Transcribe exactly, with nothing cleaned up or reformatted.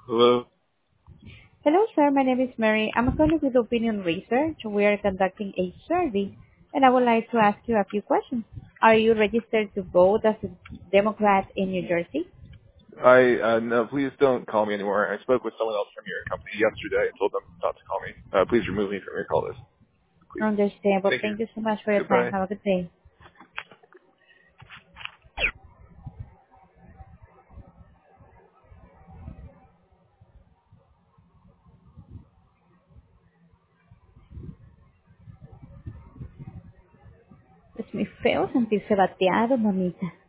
Hello. Hello, sir. My name is Mary. I'm calling with Opinion Research. We are conducting a survey, and I would like to ask you a few questions. Are you registered to vote as a Democrat in New Jersey? I uh, no, please don't call me anymore. I spoke with someone else from your company yesterday and told them not to call me. Uh, please remove me from your call list, please. Understandable. Thank you. Thank you so much for your time. Goodbye. Have a good day. Es muy feo sentirse bateado, mamita.